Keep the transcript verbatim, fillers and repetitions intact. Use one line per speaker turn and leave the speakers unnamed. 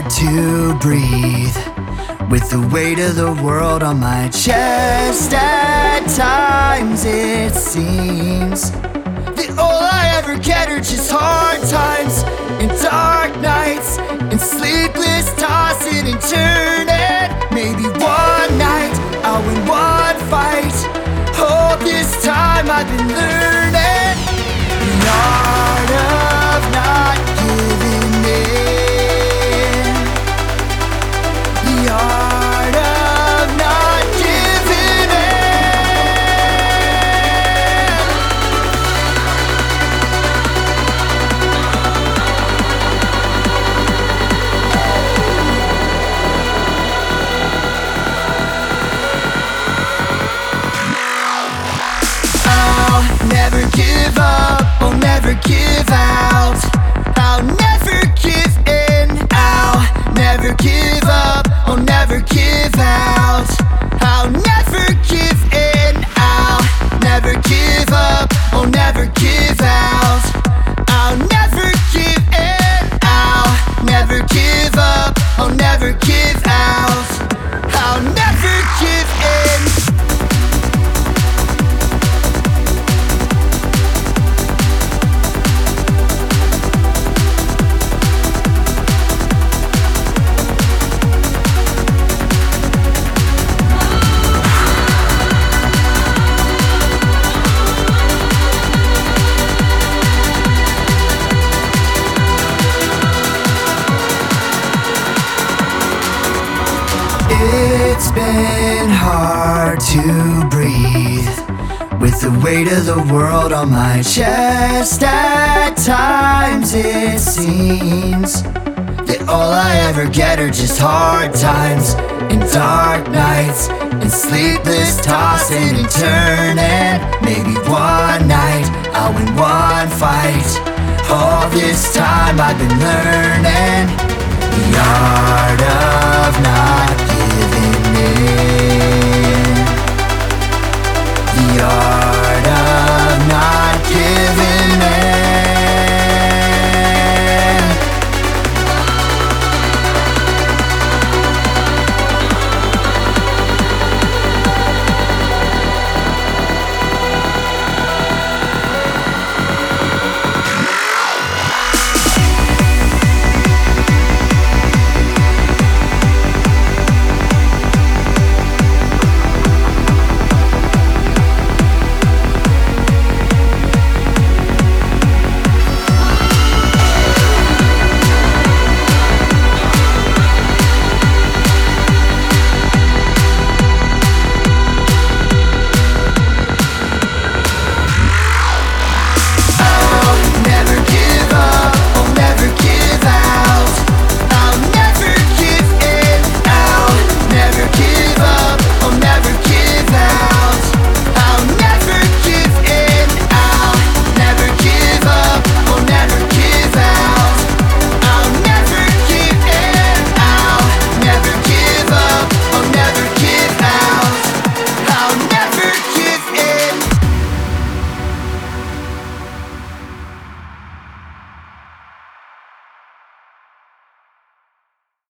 to breathe, with the weight of the world on my chest. At times it seems that all I ever get are just hard times and dark nights and sleepless tossing and turning. Maybe one night I'll win one fight. All this time I've been learning the art of not giving in, the art of not giving in. I'll never give up, I'll never give out, I'll never give in. I'll never give up, I'll never give out, I'll never give in. I'll never give up, I'll never give out, I'll never give in. I'll never give up, I'll never give out, I'll never give in. It's been hard to breathe, with the weight of the world on my chest. At times it seems that all I ever get are just hard times and dark nights and sleepless tossing and turning. Maybe one night I'll win one fight. All this time I've been learning the art of not giving in, the art